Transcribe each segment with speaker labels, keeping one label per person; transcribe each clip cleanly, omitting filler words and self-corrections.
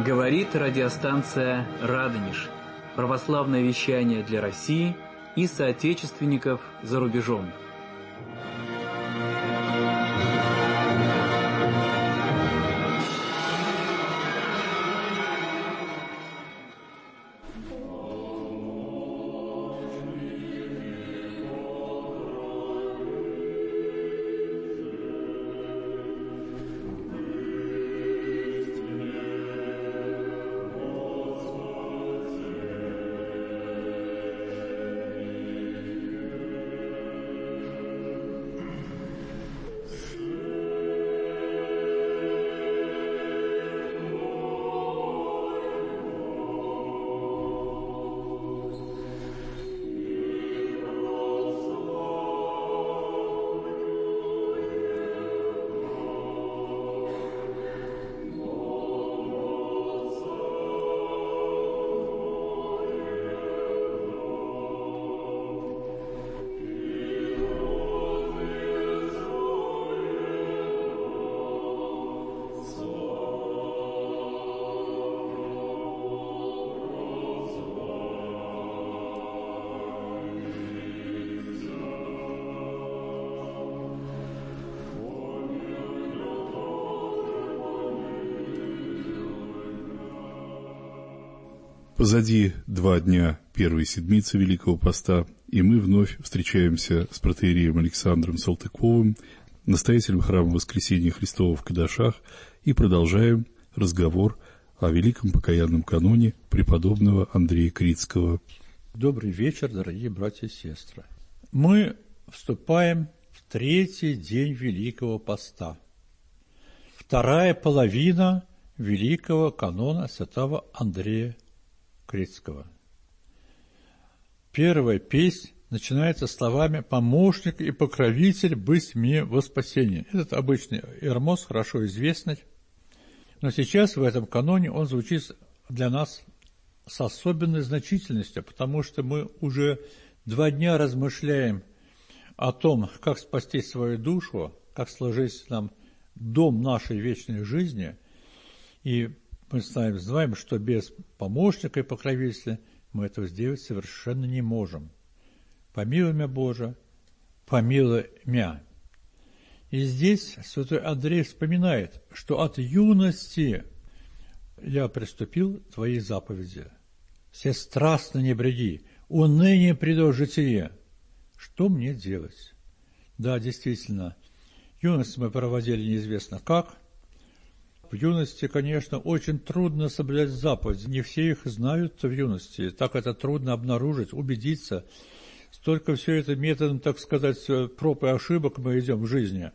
Speaker 1: Говорит радиостанция «Радонеж». Православное вещание для России и соотечественников за рубежом.
Speaker 2: Позади 2 дня первой седмицы Великого Поста, и мы вновь встречаемся с протоиереем Александром Салтыковым, настоятелем храма Воскресения Христова в Кадашах, и продолжаем разговор о великом покаянном каноне преподобного Андрея Критского.
Speaker 3: Добрый вечер, дорогие братья и сестры. Мы вступаем в 3-й день Великого Поста. 2-я половина великого канона святого Андрея Критского. Первая песнь начинается словами «Помощник и покровитель быть мне во спасение». Этот обычный эрмос, хорошо известный, но сейчас в этом каноне он звучит для нас с особенной значительностью, потому что мы уже 2 дня размышляем о том, как спасти свою душу, как сложить нам дом нашей вечной жизни, и мы знаем, что без помощника и покровителя мы этого сделать совершенно не можем. Помилуй мя, Боже, помилуй мя. И здесь святой Андрей вспоминает, что от юности я приступил к Твоей заповеди. Все страстно не бреди, уныние придет житие. Что мне делать? Да, действительно, юность мы проводили неизвестно как. В юности, конечно, очень трудно соблюдать заповеди. Не все их знают в юности. Так это трудно обнаружить, убедиться. Столько все это методом, так сказать, проб и ошибок мы идем в жизни.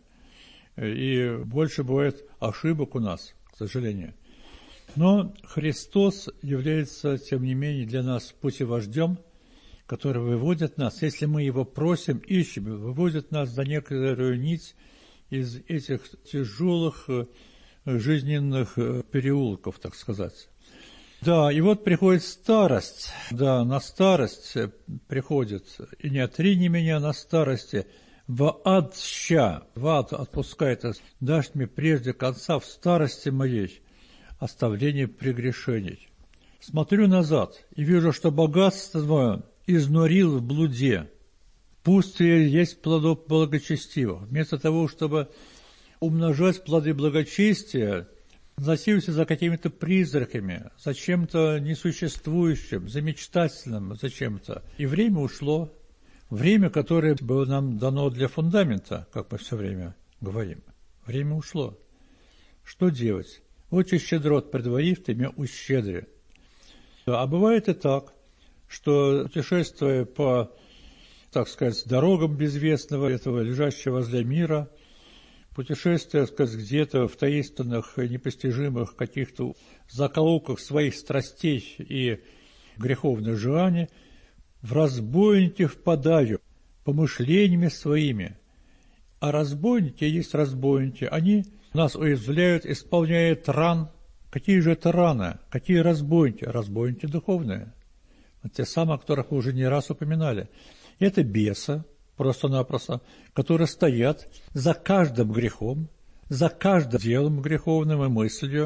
Speaker 3: И больше бывает ошибок у нас, к сожалению. Но Христос является, тем не менее, для нас путевождем, который выводит нас, если мы Его просим, ищем, выводит нас за некоторую нить из этих тяжелых жизненных переулков, так сказать. Да, и вот приходит старость. Да, на старость приходит. И не отрини меня на старости, в ад ща, в ад отпускает, дашь мне прежде конца в старости моей оставление прегрешений. Смотрю назад и вижу, что богатство мое изнурил в блуде. Пустые есть плодов благочестивых. Вместо того, чтобы умножать плоды благочестия, носился за какими-то призраками, за чем-то несуществующим, за мечтательным, за чем-то. И время ушло, время, которое было нам дано для фундамента, как мы все время говорим. Время ушло. Что делать? «Отче щедрот предварив, ты меня ущедри». А бывает и так, что, путешествуя по, так сказать, дорогам безвестного этого лежащего возле мира, путешествуя, так сказать, где-то в таинственных, непостижимых каких-то закоулках своих страстей и греховных желаний, в разбойники впадаю помышлениями своими. А разбойники есть разбойники, они нас уязвляют, исполняя ран. Какие же это раны? Какие разбойники? Разбойники духовные. Те самые, о которых мы уже не раз упоминали. Это бесы, просто-напросто, которые стоят за каждым грехом, за каждым делом греховным и мыслью,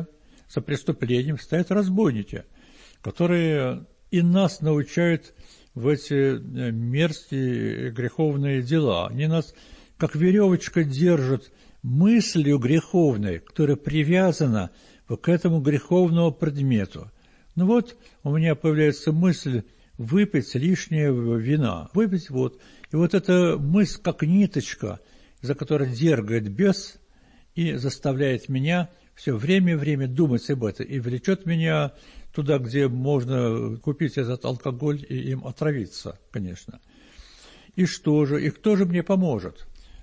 Speaker 3: за преступлением стоят разбойники, которые и нас научают в эти мерзкие греховные дела. Они нас, как веревочка, держат мыслью греховной, которая привязана к этому греховному предмету. Ну вот, у меня появляется мысль выпить лишнего вина. Выпить вот. И вот эта мысль, как ниточка, за которой дергает бес и заставляет меня все время думать об этом. И влечет меня туда, где можно купить этот алкоголь и им отравиться, конечно. И что же? И кто же мне поможет?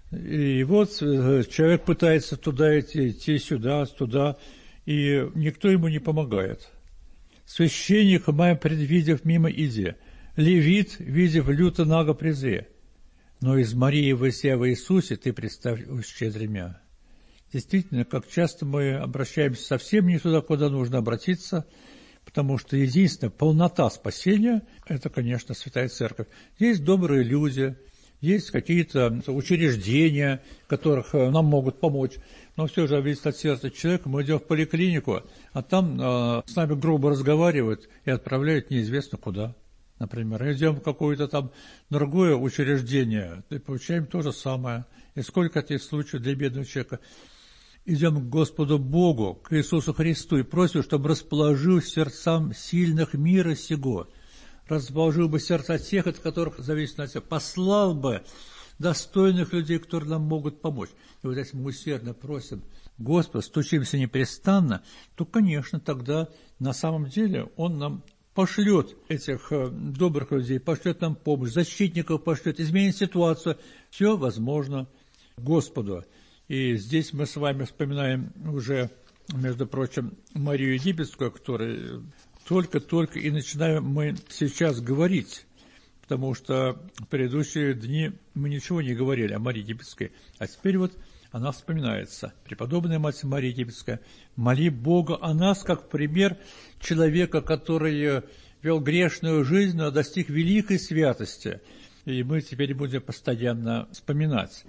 Speaker 3: И вот человек пытается туда идти, сюда, туда, и никто ему не помогает. Священник, мая предвидев, мимо иди. Левит, видев, люто наго презре. Но из Марии вося во Иисусе ты представь щедремя. Действительно, как часто мы обращаемся совсем не туда, куда нужно обратиться, потому что единственная полнота спасения – это, конечно, Святая Церковь. Есть добрые люди, есть какие-то учреждения, которых нам могут помочь, но все же зависит от сердца человека. Мы идем в поликлинику, а там с нами грубо разговаривают и отправляют неизвестно куда. Например, идем в какое-то там другое учреждение и получаем то же самое. И сколько таких случаев для бедного человека. Идем к Господу Богу, к Иисусу Христу и просим, чтобы расположил сердцам сильных мира сего, расположил бы сердца тех, от которых зависит от себя, послал бы достойных людей, которые нам могут помочь. И вот если мы усердно просим Господа, стучимся непрестанно, то, конечно, тогда на самом деле Он нам пошлет этих добрых людей, пошлет нам помощь, защитников пошлет, изменит ситуацию. Все возможно Господу. И здесь мы с вами вспоминаем уже, между прочим, Марию Египетскую, о которой только-только и начинаем мы сейчас говорить, потому что в предыдущие дни мы ничего не говорили о Марии Египетской, а теперь вот она вспоминается. Преподобная Мать Мария Египетская, моли Бога о нас, как пример человека, который вел грешную жизнь, но достиг великой святости. И мы теперь будем постоянно вспоминать.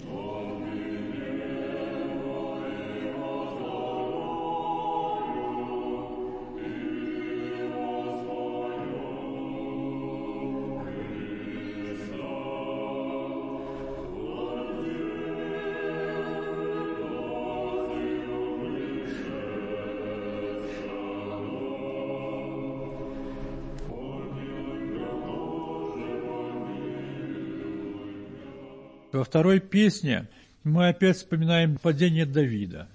Speaker 3: Во второй песне мы опять вспоминаем падение Давида.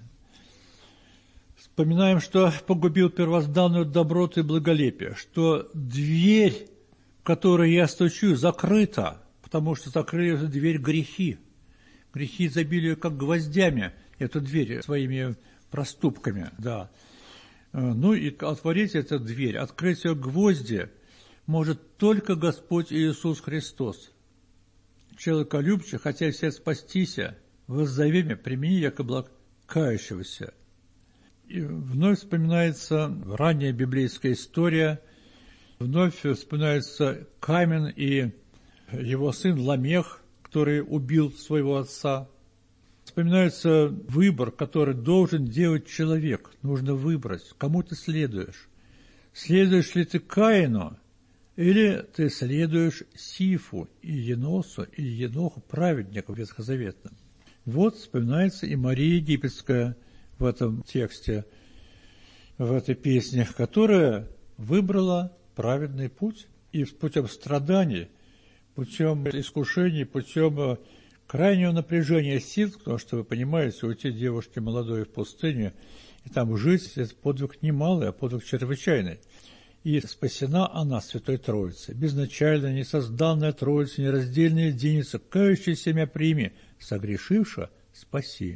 Speaker 3: Вспоминаем, что погубил первозданную доброту и благолепие, что дверь, в которую я стучу, закрыта, потому что закрыли эту дверь грехи. Грехи забили как гвоздями эту дверь своими проступками, да. Ну и отворить эту дверь, открыть ее гвозди может только Господь Иисус Христос. Человеколюбче, хотя все спастися, воззови меня, примени яко благ кающегося. И вновь вспоминается ранняя библейская история, вновь вспоминается Камен и его сын Ламех, который убил своего отца. Вспоминается выбор, который должен делать человек. Нужно выбрать, кому ты следуешь. Следуешь ли ты Каину, или ты следуешь Сифу и Еносу, и Еноху, праведнику ветхозаветным. Вот вспоминается и Мария Египетская в этом тексте, в этой песне, которая выбрала праведный путь, и путем страданий, путем искушений, путем крайнего напряжения сил, потому что, вы понимаете, уйти девушке молодой в пустыню, и там жить, это подвиг немалый, а подвиг чрезвычайный. И спасена она Святой Троицей, безначальная, несозданная Троица, нераздельная единица, кающаяся мя прими, согрешивша спаси.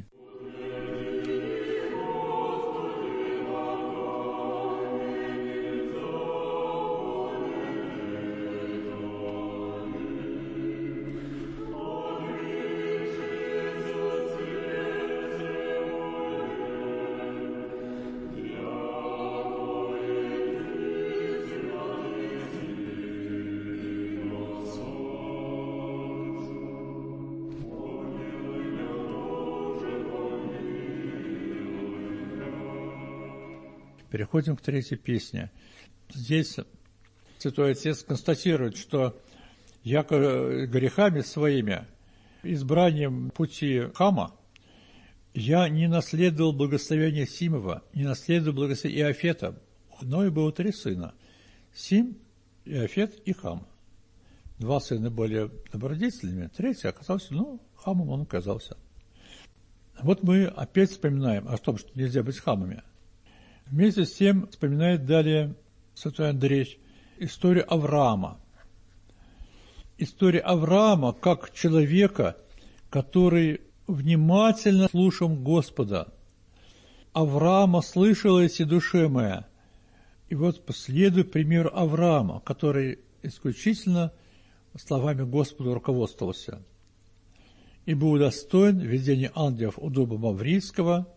Speaker 3: Переходим к третьей песне. Здесь Святой Отец констатирует, что якобы грехами своими, избранием пути Хама, я не наследовал благословения Симова, не наследовал благословения Иофета, но и было 3 сына – Сим, Иофет и Хам. 2 сына были добродетельными, 3 оказался, Хамом он оказался. Вот мы опять вспоминаем о том, что нельзя быть хамами. Вместе с тем вспоминает далее святой Андрей историю Авраама. История Авраама как человека, который внимательно слушал Господа. Авраама слышалась и душе моя. И вот последуй примеру Авраама, который исключительно словами Господа руководствовался. И был удостоен видения ангелов у дуба Маврийского,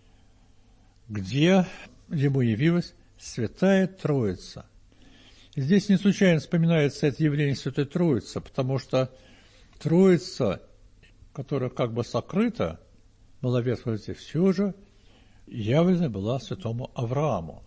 Speaker 3: где ему явилась Святая Троица. И здесь не случайно вспоминается это явление Святой Троицы, потому что Троица, которая как бы сокрыта, была в Ветхом Завете, все же явлена была святому Аврааму.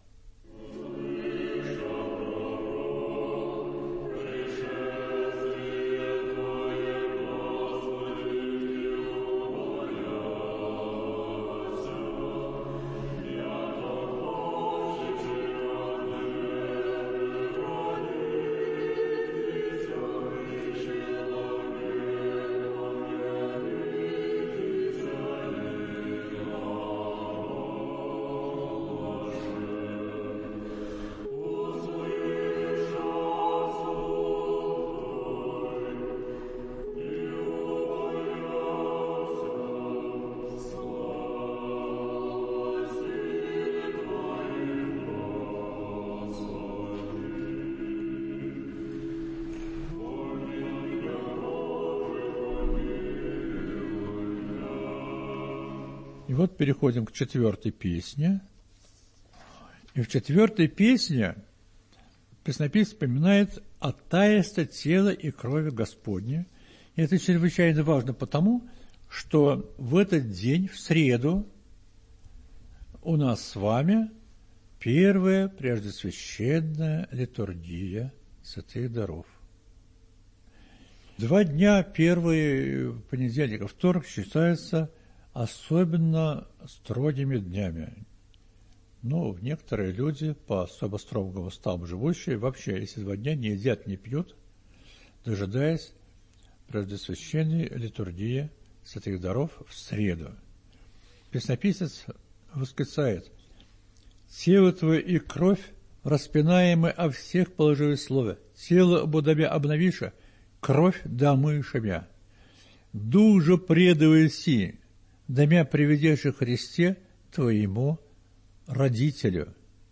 Speaker 3: И вот переходим к 4-й песне. И в 4-й песне песнопевец вспоминает о таинстве тела и крови Господня. И это чрезвычайно важно потому, что в этот день, в среду, у нас с вами первая преждесвященная литургия святых даров. 2 дня, первый понедельник и вторник, считаются особенно строгими днями. Но некоторые люди, по особо строгому уставу живущие, вообще эти 2 дня не едят, не пьют, дожидаясь преждесвященной литургии святых даров в среду. Песнописец восклицает: «Тело твое и кровь, распинаемые о всех положивых слове, тело будобя обновиша, кровь домышамя. Дух же предывай си, домя приведешь Христе твоему родителю.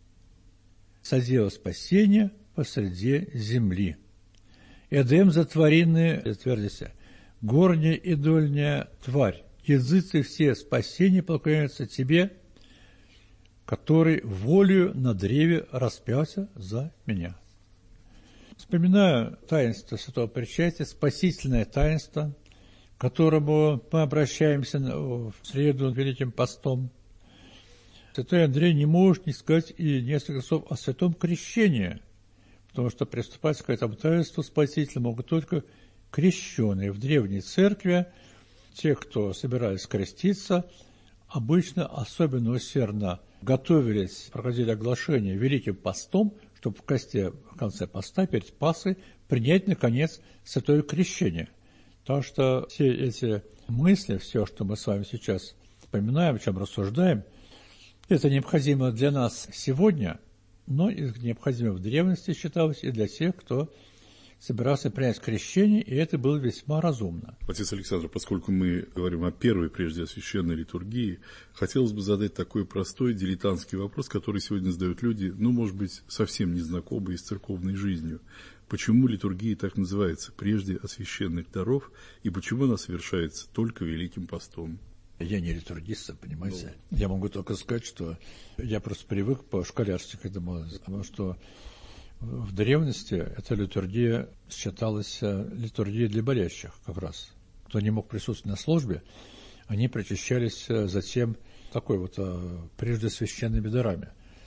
Speaker 3: Содел спасение посреди земли. Эдем затворенные твердися, горняя и дольняя тварь, языцы все спасения поклоняются тебе, который волею на древе распялся за меня». Вспоминаю таинство святого причастия, спасительное таинство, к которому мы обращаемся в среду Великим постом. Святой Андрей не может не сказать и несколько слов о святом крещении, потому что приступать к этому таинству спасительному могут только крещенные. В древней церкви те, кто собирались креститься, обычно особенно усердно готовились, проходили оглашение Великим постом, чтобы в конце поста, перед Пасхой, принять, наконец, святое крещение. Потому что все эти мысли, все, что мы с вами сейчас вспоминаем, о чем рассуждаем, это необходимо для нас сегодня, но и необходимо в древности считалось и для тех, кто собирался принять крещение, и это было весьма разумно.
Speaker 2: Отец Александр, поскольку мы говорим о первой прежде священной литургии, хотелось бы задать такой простой дилетантский вопрос, который сегодня задают люди, может быть, совсем незнакомые с церковной жизнью. Почему литургия так называется, прежде священных даров, и почему она совершается только Великим постом?
Speaker 3: Я не литургист, понимаете? Я могу только сказать, что я просто привык по-школярски к этому, потому что в древности эта литургия считалась литургией для болящих как раз. Кто не мог присутствовать на службе, они причащались затем такой прежде священными дарами.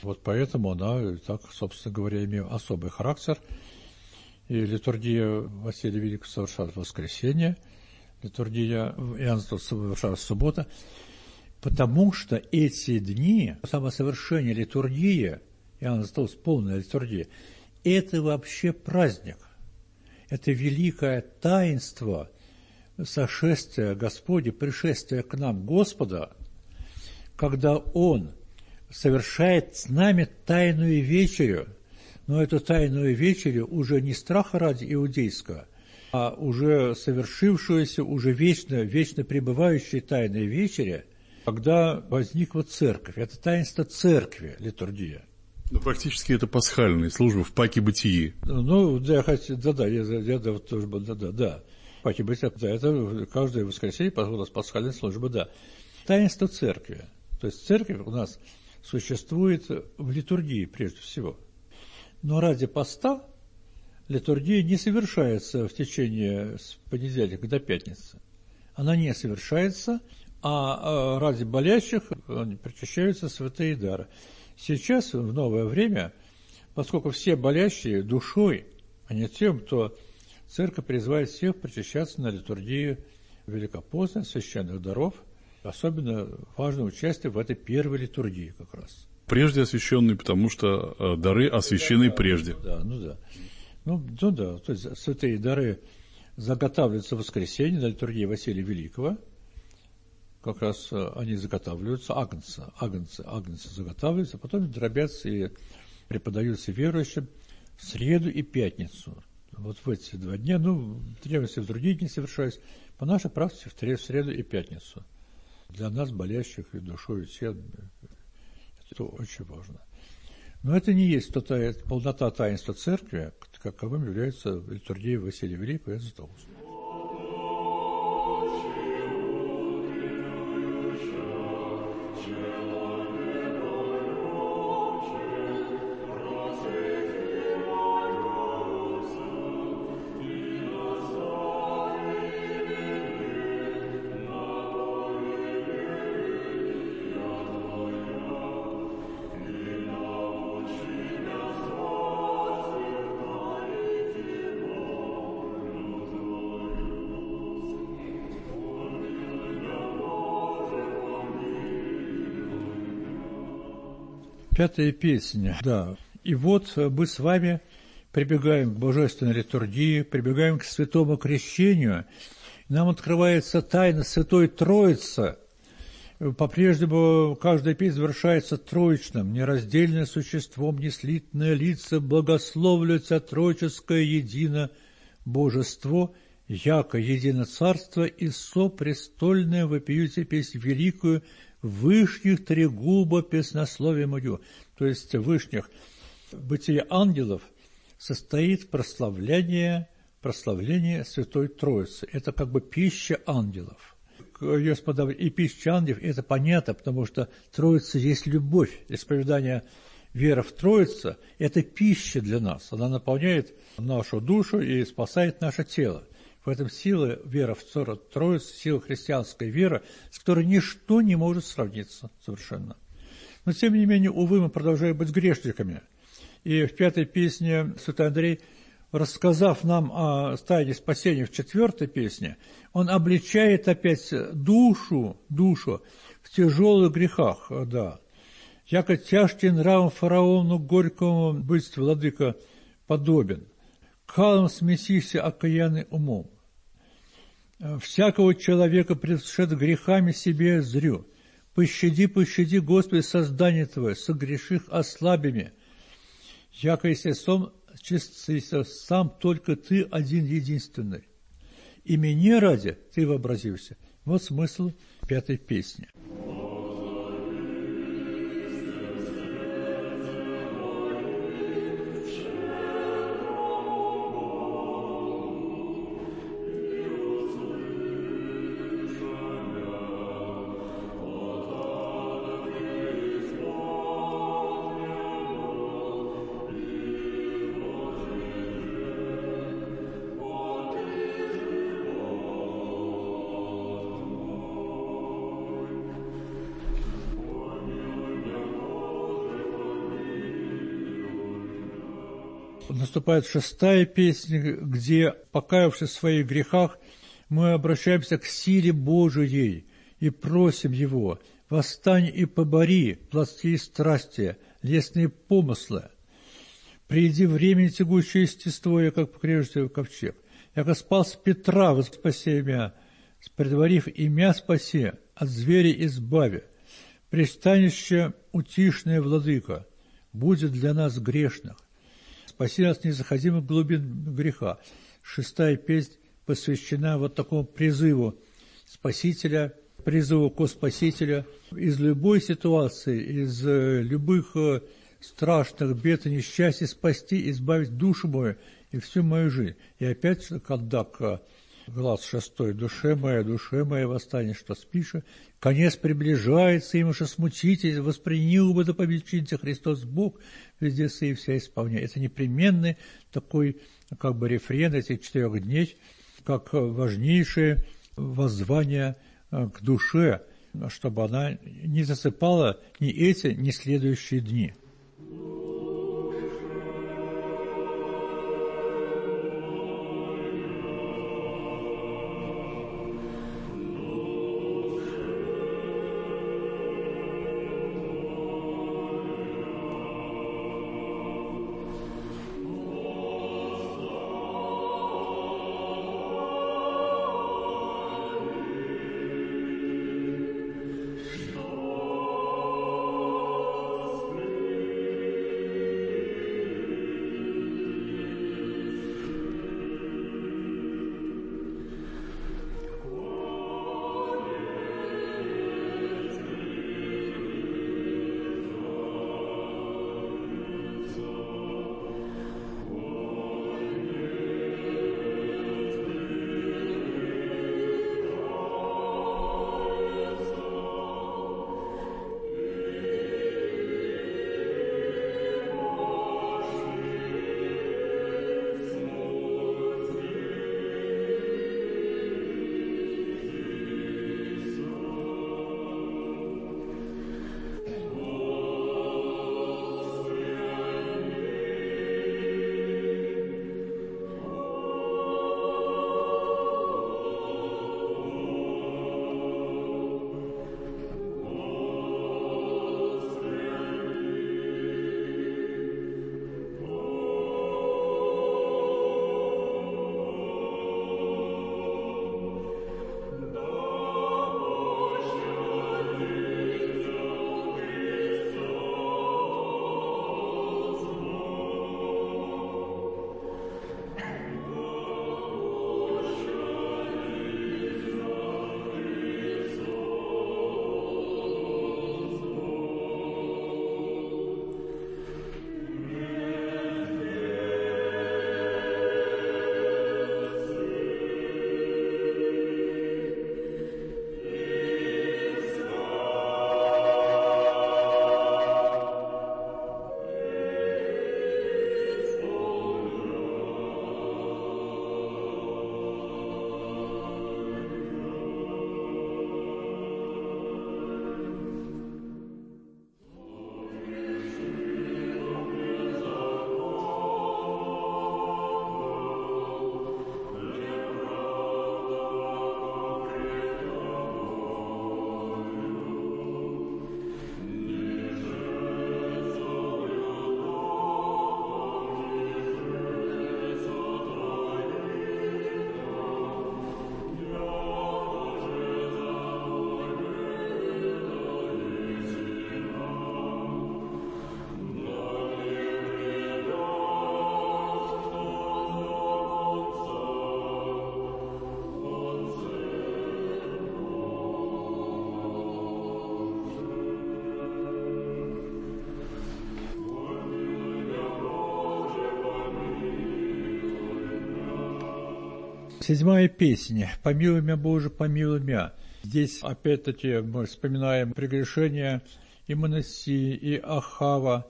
Speaker 3: Вот поэтому она, так, собственно говоря, имеет особый характер. И литургия Василия Великого совершалась в воскресенье, литургия Иоанна Златоуста совершалась в субботу, потому что эти дни, самосовершение литургии, Иоанна Златоуста, полная литургия, это вообще праздник. Это великое таинство сошествия Господа, пришествия к нам Господа, когда Он совершает с нами тайную вечерю, но эту тайную вечерю уже не страха ради иудейского, а уже совершившуюся, уже вечно пребывающей тайной вечеря, когда возникла церковь. Это таинство церкви, литургия.
Speaker 2: Ну, практически это пасхальная служба в паке бытии.
Speaker 3: Ну, да, вот тоже, да. Паке бытия, да, это каждое воскресенье пасхальная служба, да. Таинство церкви. То есть церковь у нас существует в литургии прежде всего. Но ради поста литургия не совершается в течение с понедельника до пятницы. Она не совершается, а ради болящих причащаются святые дары. Сейчас, в новое время, поскольку все болящие душой, а не тем, то церковь призывает всех причащаться на литургию Великопостной, священных даров. Особенно важное участие в этой первой литургии как раз.
Speaker 2: Прежде освященные, потому что дары освящены прежде.
Speaker 3: Да. То есть святые дары заготавливаются в воскресенье на литургии Василия Великого. Как раз они заготавливаются, агнцы заготавливаются, потом дробятся и преподаются верующим в среду и пятницу. Вот в эти 2 дня, древности в другие дни совершаются, по нашей практике в среду и пятницу. Для нас, болящих и душой, и телом, это очень важно. Но это не есть полнота таинства церкви, каковым является литургия Василия Великого и Златоуста. Пятая песня, да. И вот мы с вами прибегаем к божественной литургии, прибегаем к святому крещению. Нам открывается тайна Святой Троицы. По-прежнему каждая песня завершается троичным. Нераздельное существом, неслитное лица, благословлю Тебя, троическое едино божество, яко едино царство и сопрестольное вопию Тебе песнь великую, вышних тригуба песнословие мое. То есть вышних бытие ангелов состоит прославление Святой Троицы. Это как бы пища ангелов. И пища ангелов, это понятно, потому что Троица есть любовь. Исповедание веры в Троицу – это пища для нас. Она наполняет нашу душу и спасает наше тело. В этом сила веры в Троицу, сила христианской веры, с которой ничто не может сравниться совершенно. Но, тем не менее, увы, мы продолжаем быть грешниками. И в 5-й песне святой Андрей, рассказав нам о тайне спасения в 4-й песне, он обличает опять душу в тяжелых грехах, да. «Яко тяжким нравом фараону горькому быть, владыка, подобен, калом смесися окаянный умом. Всякого человека, предшед грехами себе зрю. Пощади, Господи, создание Твое, согреших ослабими. Яко если сам только Ты один единственный. И мне ради Ты вообразился». Вот смысл 5-й песни. наступает 6-я песня, где, покаявшись в своих грехах, мы обращаемся к силе Божией и просим Его: «Восстань и побори плотские страсти, лесные помыслы. Приди время тягучее естество, как прежде ковчег. Яко спас Петра, спаси меня, предварив имя спаси, от зверя избави. Пристанище утишное, владыка, будет для нас грешных. Спаси нас незаходимых глубин греха». 6-я песня посвящена вот такому призыву Спасителя, призыву ко Спасителя из любой ситуации, из любых страшных бед и несчастий спасти, избавить душу мою и всю мою жизнь. И опять, когда глаз 6: душе моя, восстань, что спишь, конец приближается, им уж смутитесь, воспринял бы да победите Христос Бог, везде и вся исполняет. Это непременный такой, как бы, рефрен этих 4 дней, как важнейшее воззвание к душе, чтобы она не засыпала ни эти, ни следующие дни. Седьмая песня «Помилуй меня, Боже, помилуй меня». Здесь опять-таки мы вспоминаем прегрешения и Манасии, и Ахава,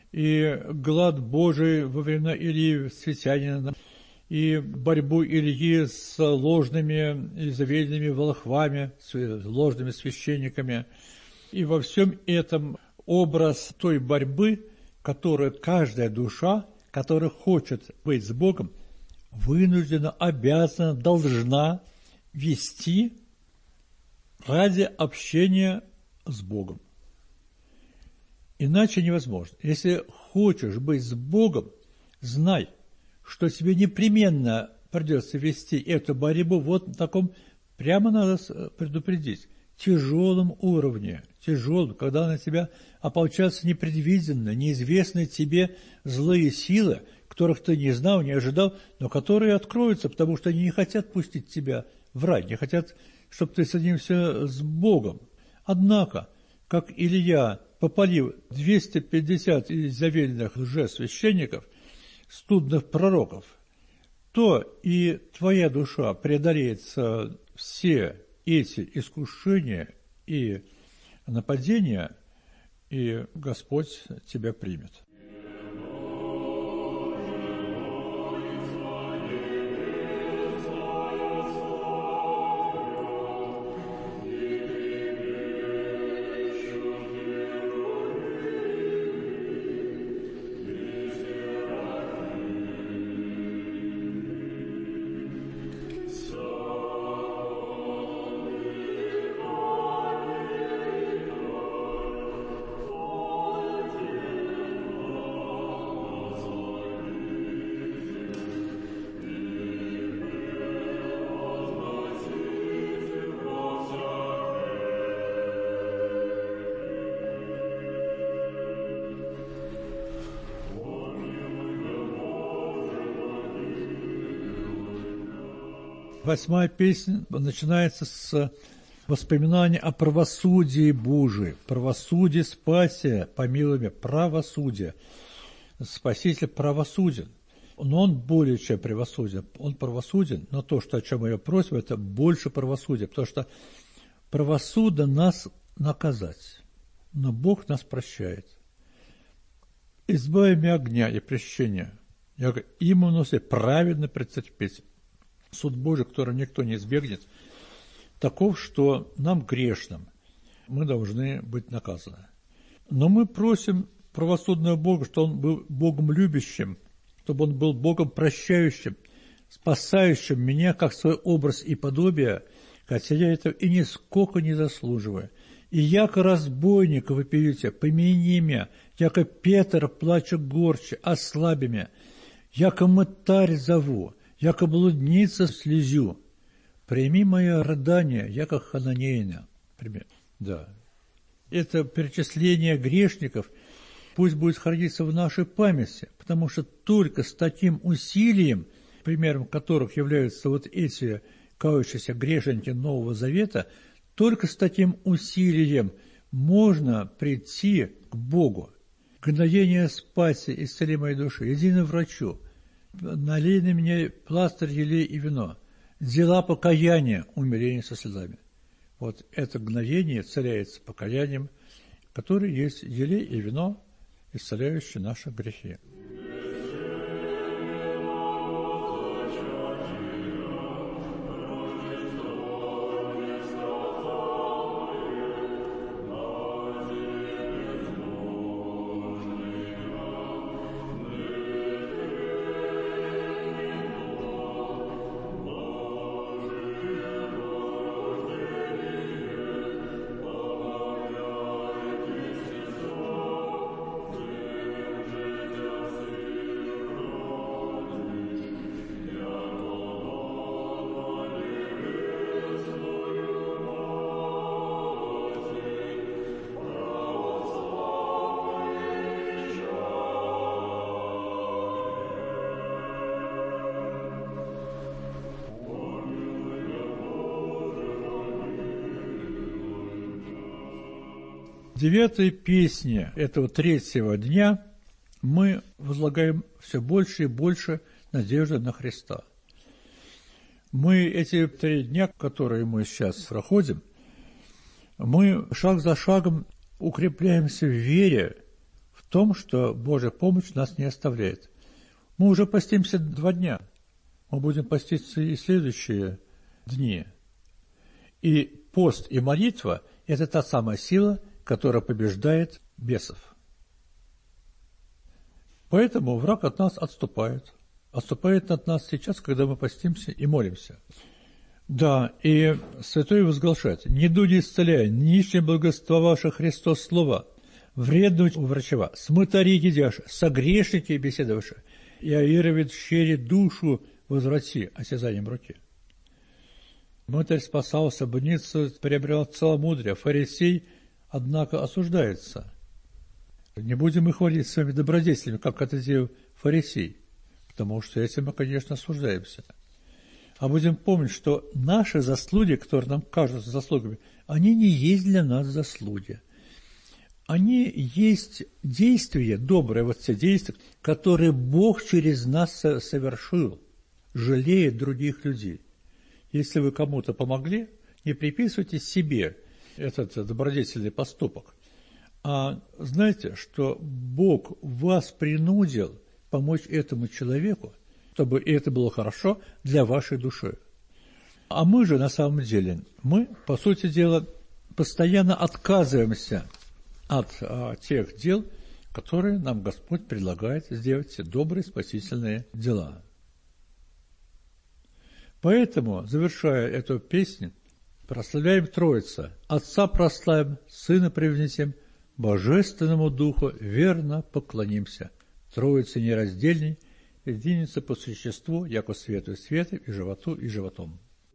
Speaker 3: и глад Божий во времена Илии Светянина, и борьбу Ильи с ложными и заведенными волхвами, с ложными священниками. И во всем этом образ той борьбы, которую каждая душа, которая хочет быть с Богом, вынуждена, обязана, должна вести ради общения с Богом. Иначе невозможно. Если хочешь быть с Богом, знай, что тебе непременно придется вести эту борьбу вот на таком, прямо надо предупредить, тяжелом уровне, тяжелом, когда на тебя ополчатся непредвиденные, неизвестные тебе злые силы, которых ты не знал, не ожидал, но которые откроются, потому что они не хотят пустить тебя в рай, не хотят, чтобы ты соединился с Богом. Однако, как Илья, попалив 250 изавельных лжесвященников, стыдных пророков, то и твоя душа преодолеет все эти искушения и нападения, и Господь тебя примет. Восьмая песня начинается с воспоминания о правосудии Божии, правосудие спасия, помилуй, правосудие. Спаситель правосуден, но он более чем правосуден. Он правосуден, но то, о чем мы ее просим, это больше правосудия, потому что правосудно нас наказать, но Бог нас прощает. Избави меня огня и прещения, яко именно праведно предтерпеть. Суд Божий, который никто не избегнет, таков, что нам, грешным, мы должны быть наказаны. Но мы просим правосудного Бога, чтобы Он был Богом любящим, чтобы Он был Богом прощающим, спасающим меня, как свой образ и подобие, хотя я этого и нисколько не заслуживаю. И яко разбойника вопиюте, помяни меня, яко Петр плача горче, ослаби меня, яко мытарь зову, яко блудница слезю, прими мое рыдание, яко хананеина. Да. Это перечисление грешников пусть будет храниться в нашей памяти, потому что только с таким усилием, примером которых являются вот эти кающиеся грешники Нового Завета, только с таким усилием можно прийти к Богу. Мгновение спаси, исцели моей души, едино врачу, налей на меня пластырь, елей и вино, дела покаяния, умиление со слезами. Вот это мгновение исцеляется покаянием, которое есть елей и вино, исцеляющие наши грехи. В 9-й песне этого 3-го дня мы возлагаем все больше и больше надежды на Христа. Мы эти 3 дня, которые мы сейчас проходим, мы шаг за шагом укрепляемся в вере, в том, что Божья помощь нас не оставляет. Мы уже постимся 2 дня, мы будем поститься и следующие дни. И пост и молитва – это та самая сила, которая побеждает бесов. Поэтому враг от нас отступает. Отступает от нас сейчас, когда мы постимся и молимся. Да, и святой возглашает: «Недуги исцеляя, нищим благословавши Христос слова, вредную врачева, смытари дяши, согрешники беседовавши, и аировид щери душу возврати осязанием руки». Мытарь спасался, больницу приобрел целомудрие, фарисей, однако, осуждается. Не будем их хвалить своими добродетелями, как это делал фарисей, потому что этим мы, конечно, осуждаемся. А будем помнить, что наши заслуги, которые нам кажутся заслугами, они не есть для нас заслуги. Они есть действия добрые, вот те действия, которые Бог через нас совершил, жалеет других людей. Если вы кому-то помогли, не приписывайте себе этот добродетельный поступок, а знайте, что Бог вас принудил помочь этому человеку, чтобы это было хорошо для вашей души. А мы же, на самом деле, по сути дела, постоянно отказываемся от тех дел, которые нам Господь предлагает сделать, все добрые спасительные дела. Поэтому, завершая эту песню, прославляем Троица, Отца прославим, Сына привнесем, Божественному Духу верно поклонимся. Троице нераздельней, единица по существу, яко свету и светом, и животом.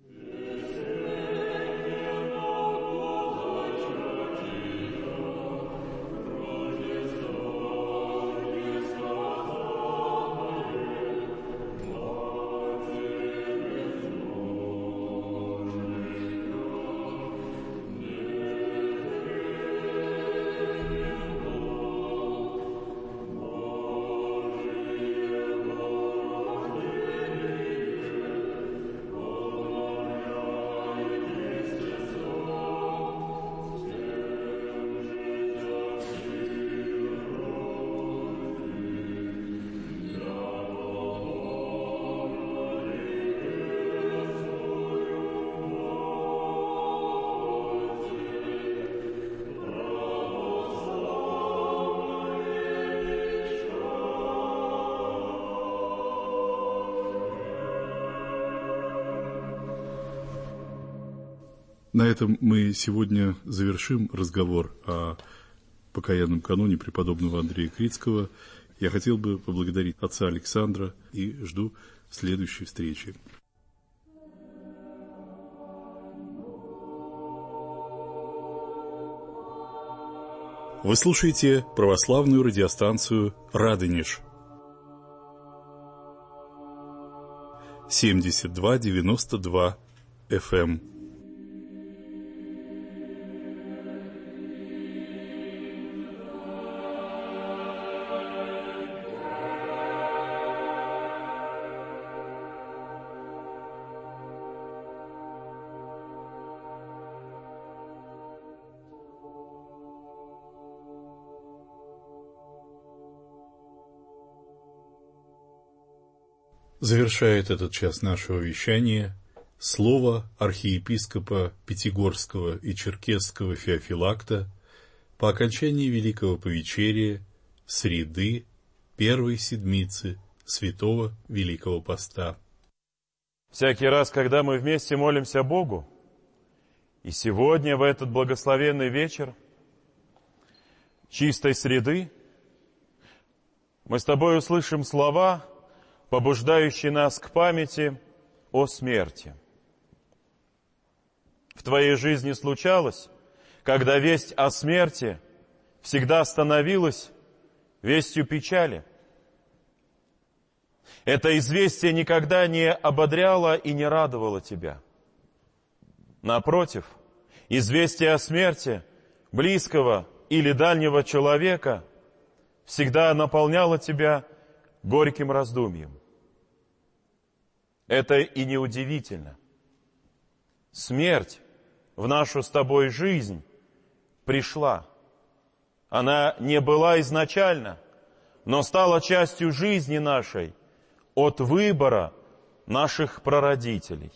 Speaker 2: На этом мы сегодня завершим разговор о покаянном каноне преподобного Андрея Крицкого. Я хотел бы поблагодарить отца Александра и жду следующей встречи. Вы слушаете православную радиостанцию «Радонеж». 72-92 FM. Завершает этот час нашего вещания слово архиепископа Пятигорского и Черкесского Феофилакта по окончании Великого Повечерия среды первой седмицы Святого Великого Поста.
Speaker 4: Всякий раз, когда мы вместе молимся Богу, и сегодня, в этот благословенный вечер чистой среды, мы с тобой услышим слова, побуждающий нас к памяти о смерти. В твоей жизни случалось, когда весть о смерти всегда становилась вестью печали? Это известие никогда не ободряло и не радовало тебя. Напротив, известие о смерти близкого или дальнего человека всегда наполняло тебя горьким раздумьем. Это и неудивительно. Смерть в нашу с тобой жизнь пришла. Она не была изначально, но стала частью жизни нашей от выбора наших прародителей.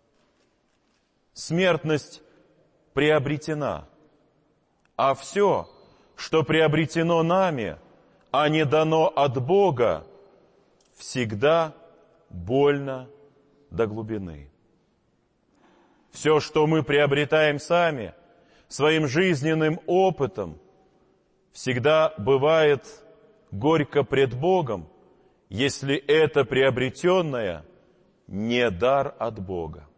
Speaker 4: Смертность приобретена, а все, что приобретено нами, а не дано от Бога, всегда больно до глубины. Все, что мы приобретаем сами, своим жизненным опытом, всегда бывает горько пред Богом, если это приобретенное не дар от Бога.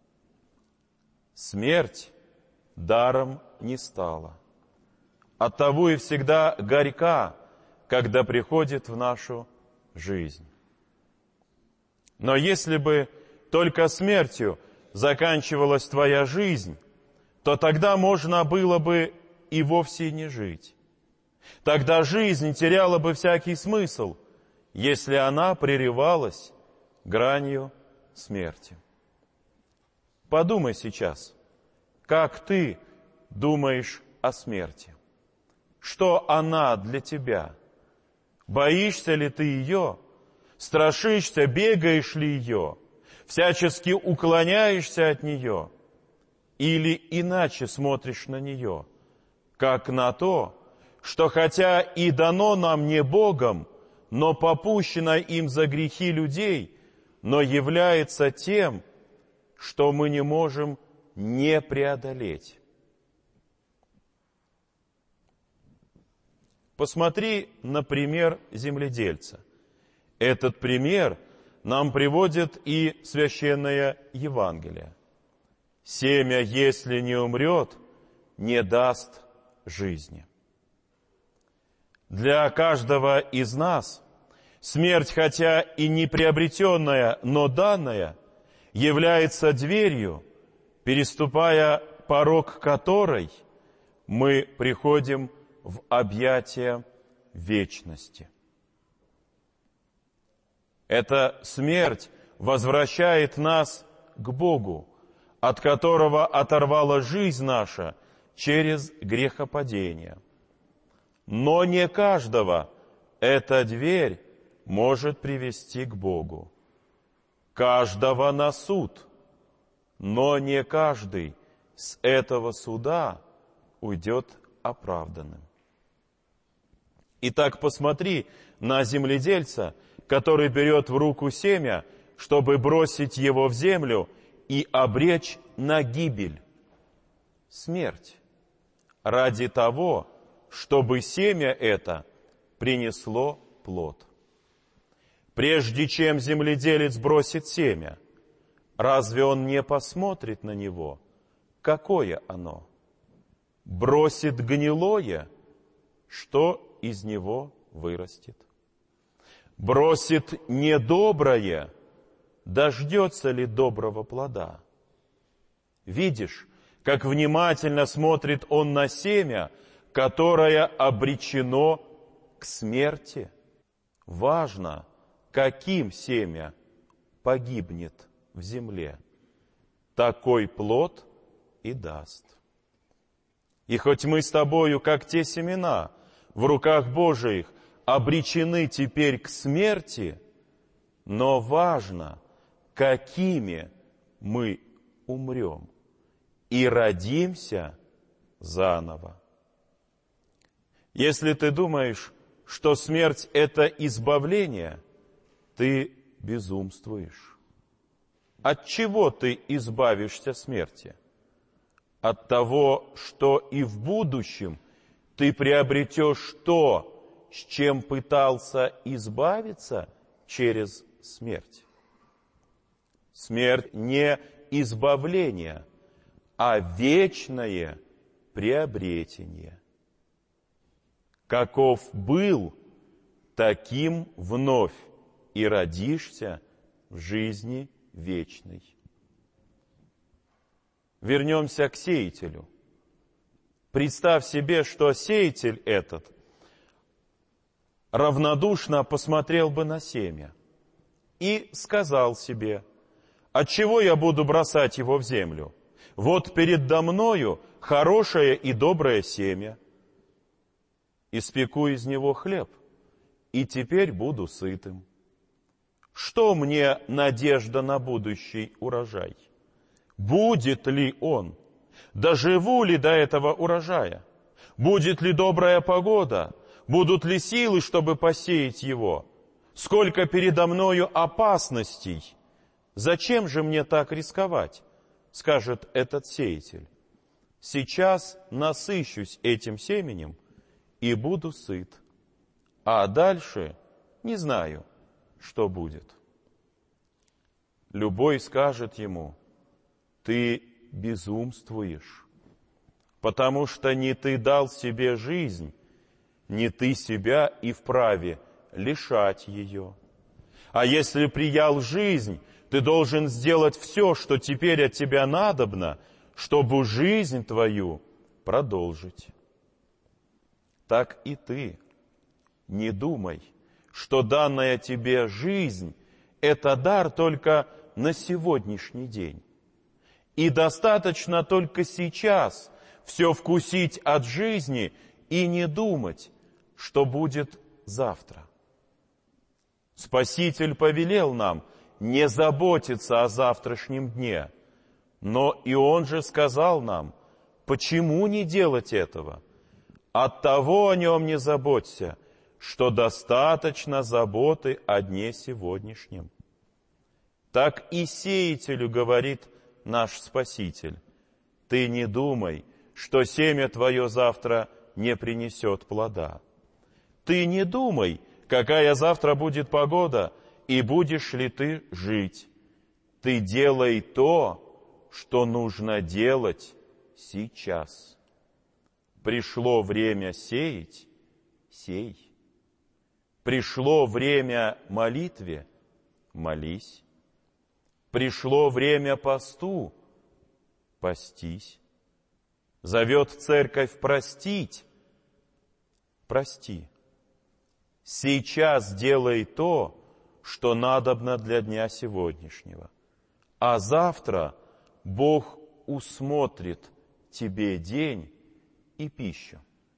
Speaker 4: Смерть даром не стала. Оттого и всегда горька, когда приходит в нашу жизнь. Но если бы только смертью заканчивалась твоя жизнь, то тогда можно было бы и вовсе не жить. Тогда жизнь теряла бы всякий смысл, если она прерывалась гранью смерти. Подумай сейчас, как ты думаешь о смерти? Что она для тебя? Боишься ли ты ее? Страшишься, бегаешь ли ее? Всячески уклоняешься от нее? Или иначе смотришь на нее, как на то, что хотя и дано нам не Богом, но попущено им за грехи людей, но является тем, что мы не можем не преодолеть. Посмотри на пример земледельца. Этот пример нам приводит и Священное Евангелие. Семя, если не умрет, не даст жизни. Для каждого из нас смерть, хотя и не приобретенная, но данная, является дверью, переступая порог которой мы приходим в объятия вечности. Эта смерть возвращает нас к Богу, от которого оторвала жизнь наша через грехопадение. Но не каждого эта дверь может привести к Богу. Каждого на суд, но не каждый с этого суда уйдет оправданным. Итак, посмотри на земледельца, который берет в руку семя, чтобы бросить его в землю и обречь на гибель, смерть, ради того, чтобы семя это принесло плод. Прежде чем земледелец бросит семя, разве он не посмотрит на него, какое оно? Бросит гнилое, что из него вырастет? Бросит недоброе, дождется ли доброго плода? Видишь, как внимательно смотрит он на семя, которое обречено к смерти. Важно, каким семя погибнет в земле, такой плод и даст. И хоть мы с тобою, как те семена, в руках Божиих, обречены теперь к смерти, но важно, какими мы умрем и родимся заново. Если ты думаешь, что смерть – это избавление, ты безумствуешь. От чего ты избавишься смерти? От того, что и в будущем ты приобретешь то, с чем пытался избавиться через смерть. Смерть не избавление, а вечное приобретение. Каков был, таким вновь и родишься в жизни вечной. Вернемся к сеятелю. Представь себе, что сеятель этот равнодушно посмотрел бы на семя и сказал себе: отчего я буду бросать его в землю? Вот передо мною хорошее и доброе семя. Испеку из него хлеб, и теперь буду сытым. Что мне надежда на будущий урожай? Будет ли он? Доживу ли до этого урожая? Будет ли добрая погода? Будут ли силы, чтобы посеять его? Сколько передо мною опасностей! Зачем же мне так рисковать? Скажет этот сеятель. Сейчас насыщусь этим семенем и буду сыт. А дальше не знаю, что будет. Любой скажет ему: ты безумствуешь, потому что не ты дал себе жизнь, не ты себя и вправе лишать ее. А если приял жизнь, ты должен сделать все, что теперь от тебя надобно, чтобы жизнь твою продолжить. Так и ты не думай, что данная тебе жизнь – это дар только на сегодняшний день. И достаточно только сейчас все вкусить от жизни и не думать, что будет завтра. Спаситель повелел нам не заботиться о завтрашнем дне, но и Он же сказал нам, почему не делать этого? Оттого о нем не заботься, что достаточно заботы о дне сегодняшнем. Так и сеятелю говорит наш Спаситель: ты не думай, что семя твое завтра не принесет плода. Ты не думай, какая завтра будет погода, и будешь ли ты жить. Ты делай то, что нужно делать сейчас. Пришло время сеять — сей. Пришло время молитве — молись. Пришло время посту — постись. Зовет церковь простить — прости. Сейчас делай то, что надобно для дня сегодняшнего. А завтра Бог усмотрит тебе день и пищу.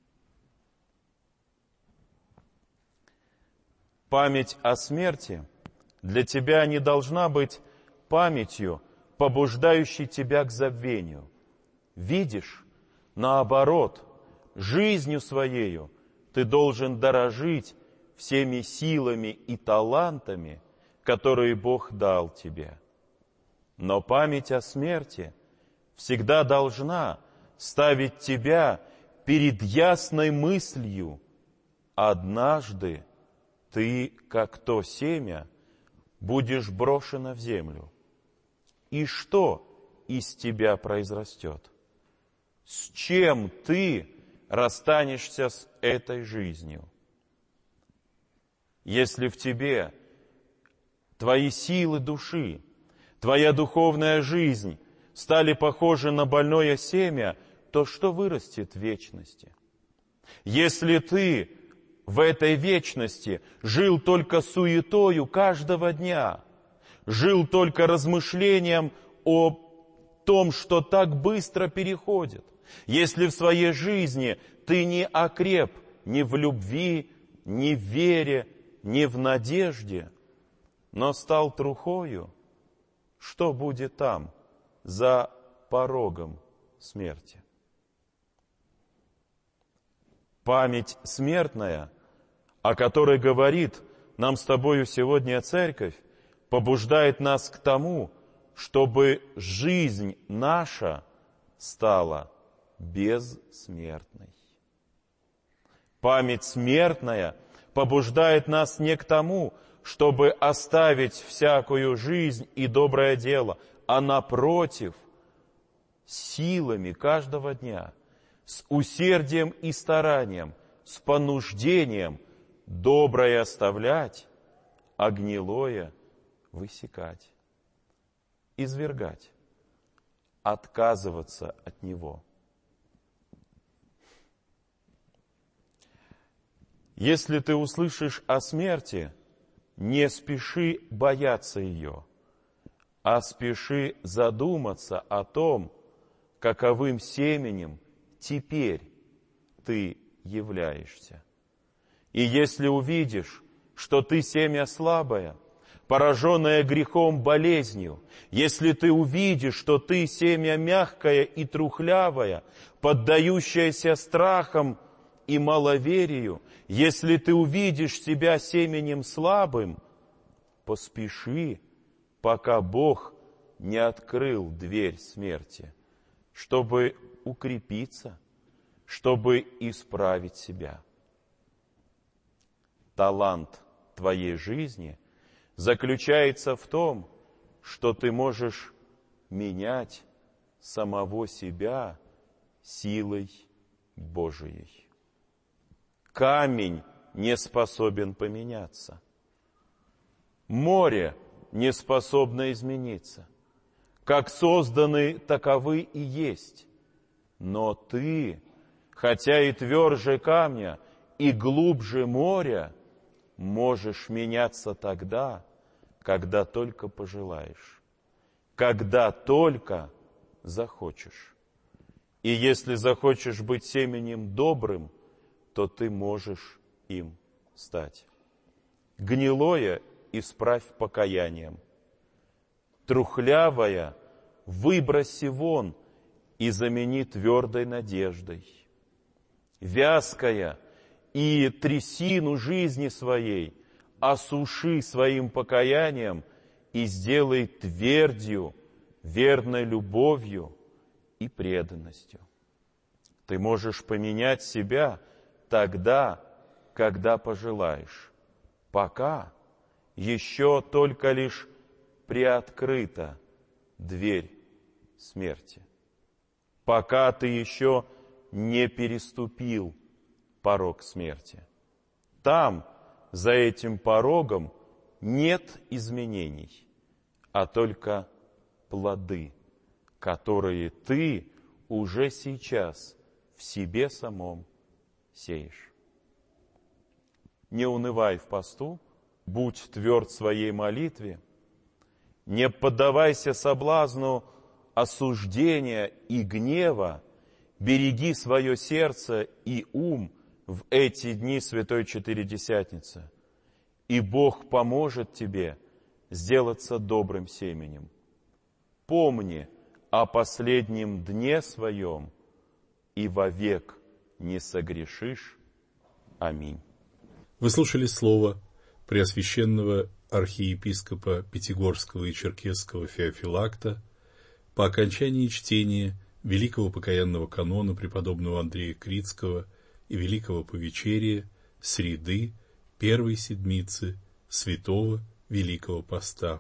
Speaker 4: Память о смерти для тебя не должна быть памятью, побуждающей тебя к забвению. Видишь, наоборот, жизнью своею ты должен дорожить всеми силами и талантами, которые Бог дал тебе. Но память о смерти всегда должна ставить тебя перед ясной мыслью: однажды ты, как то семя, будешь брошена в землю. И что из тебя произрастет? С чем ты расстанешься с этой жизнью? Если в тебе твои силы души, твоя духовная жизнь стали похожи на больное семя, то что вырастет в вечности? Если ты в этой вечности жил только суетою каждого дня, жил только размышлением о том, что так быстро переходит, если в своей жизни ты не окреп ни в любви, ни в вере, ни в надежде, но стал трухою, что будет там, за порогом смерти? Память смертная, о которой говорит нам с тобою сегодня Церковь, побуждает нас к тому, чтобы жизнь наша стала бессмертной. Память смертная побуждает нас не к тому, чтобы оставить всякую жизнь и доброе дело, а напротив, силами каждого дня, с усердием и старанием, с понуждением доброе оставлять, а гнилое высекать, извергать, отказываться от него. Если ты услышишь о смерти, не спеши бояться ее, а спеши задуматься о том, каковым семенем теперь ты являешься. И если увидишь, что ты семя слабое, пораженное грехом, болезнью, если ты увидишь, что ты семя мягкое и трухлявое, поддающееся страхам и маловерию, Если ты увидишь себя семенем слабым, поспеши, пока Бог не открыл дверь смерти, чтобы укрепиться, чтобы исправить себя. Талант твоей жизни заключается в том, что ты можешь менять самого себя силой Божией. Камень не способен поменяться. Море не способно измениться. Как созданы, таковы и есть. Но ты, хотя и тверже камня, и глубже моря, можешь меняться тогда, когда только пожелаешь, когда только захочешь. И если захочешь быть семенем добрым, то ты можешь им стать. Гнилое исправь покаянием. Трухлявое выброси вон и замени твердой надеждой. Вязкое и трясину жизни своей осуши своим покаянием и сделай твердью, верной любовью и преданностью. Ты можешь поменять себя тогда, когда пожелаешь, пока еще только лишь приоткрыта дверь смерти, пока ты еще не переступил порог смерти. Там, за этим порогом, нет изменений, а только плоды, которые ты уже сейчас в себе самом сеешь. Не унывай в посту, будь тверд в своей молитве, не поддавайся соблазну осуждения и гнева, береги свое сердце и ум в эти дни Святой Четыредесятницы, и Бог поможет тебе сделаться добрым семенем. Помни о последнем дне своем, и вовек не согрешишь. Аминь.
Speaker 2: Вы слушали слово Преосвященного архиепископа Пятигорского и Черкесского Феофилакта по окончании чтения Великого покаянного канона преподобного Андрея Критского и Великого Повечерия среды первой седмицы Святого Великого Поста.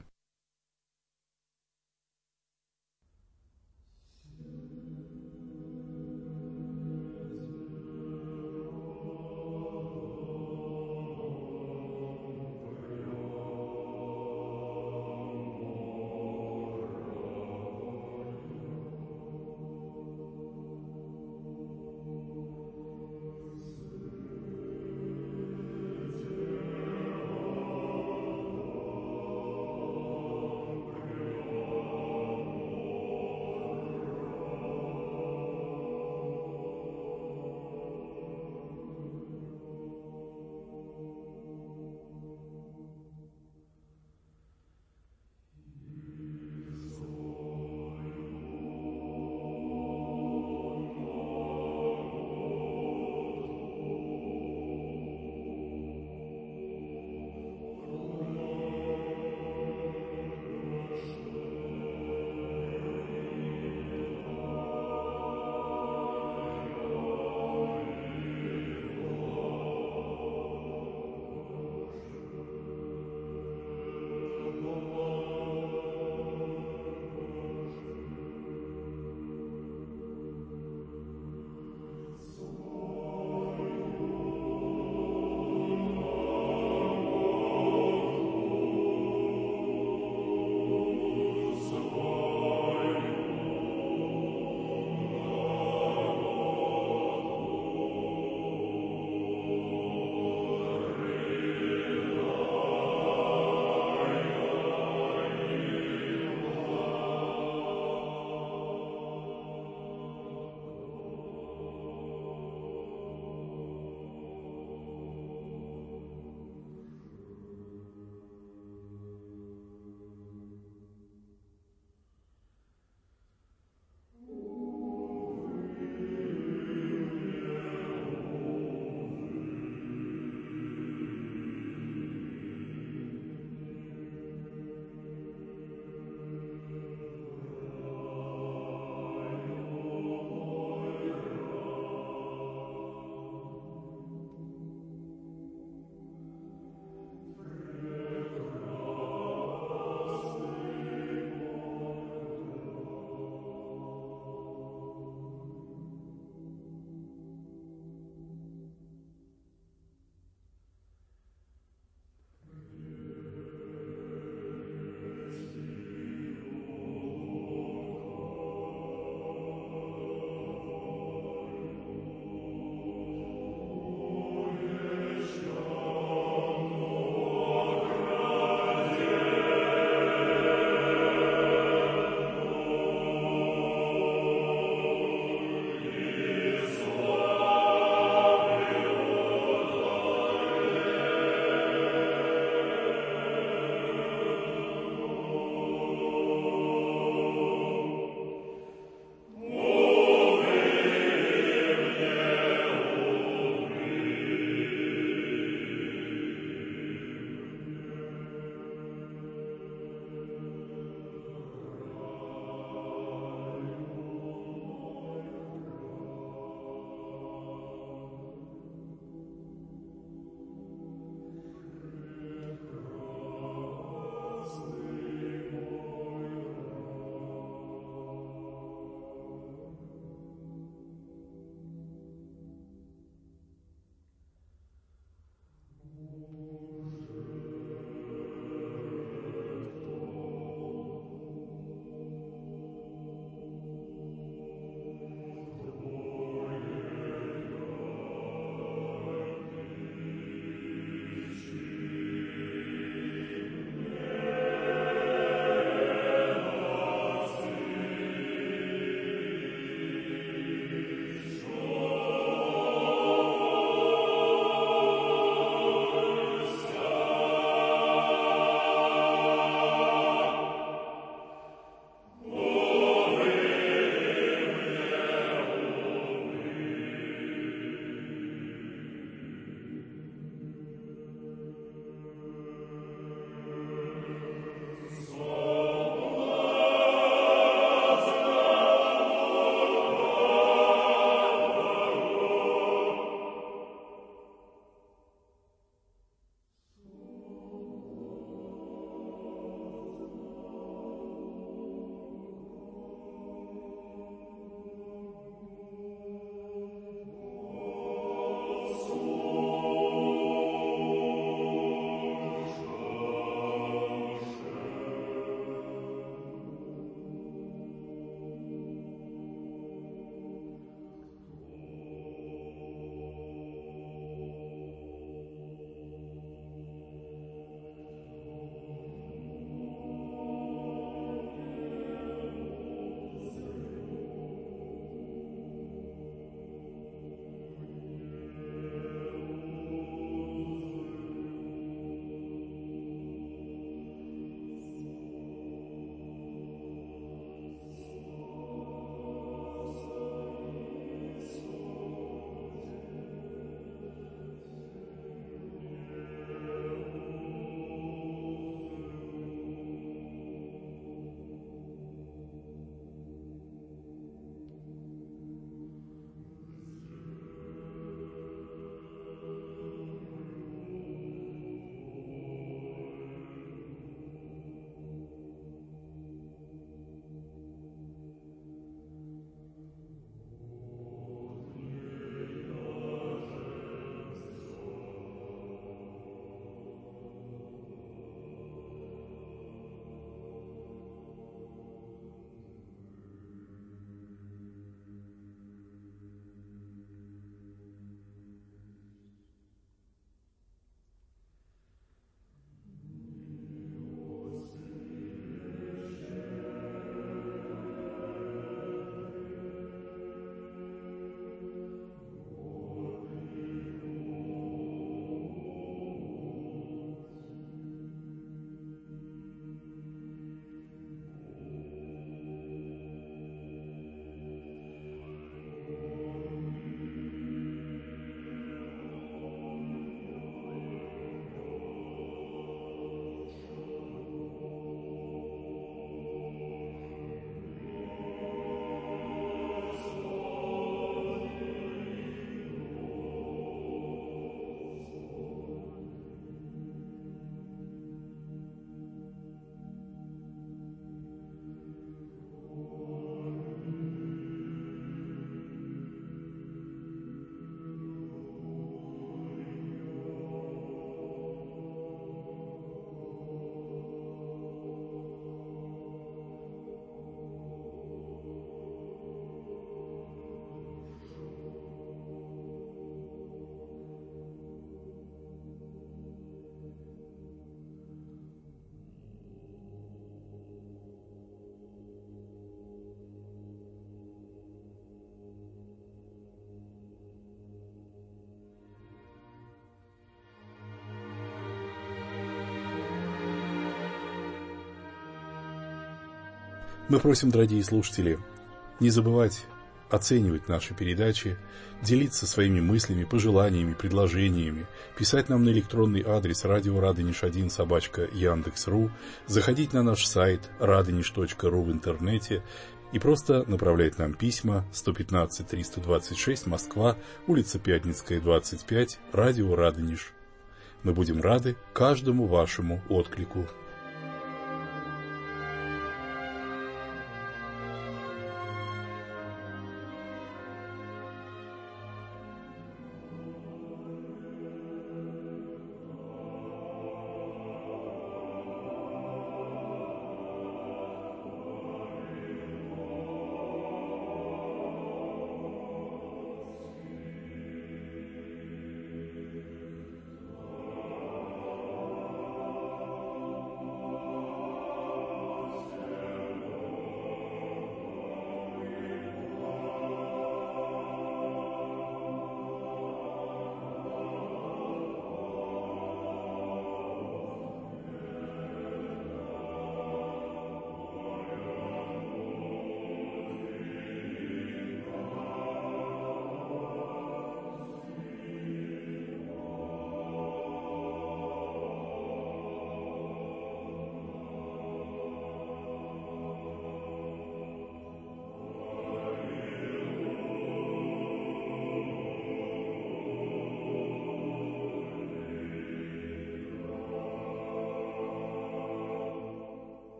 Speaker 2: Мы просим, дорогие слушатели, не забывать оценивать наши передачи, делиться своими мыслями, пожеланиями, предложениями, писать нам на электронный адрес radioradonish1@yandex.ru, заходить на наш сайт radonish.ru в интернете и просто направлять нам письма 115-326, Москва, улица Пятницкая, 25, радио Радонеж. Мы будем рады каждому вашему отклику.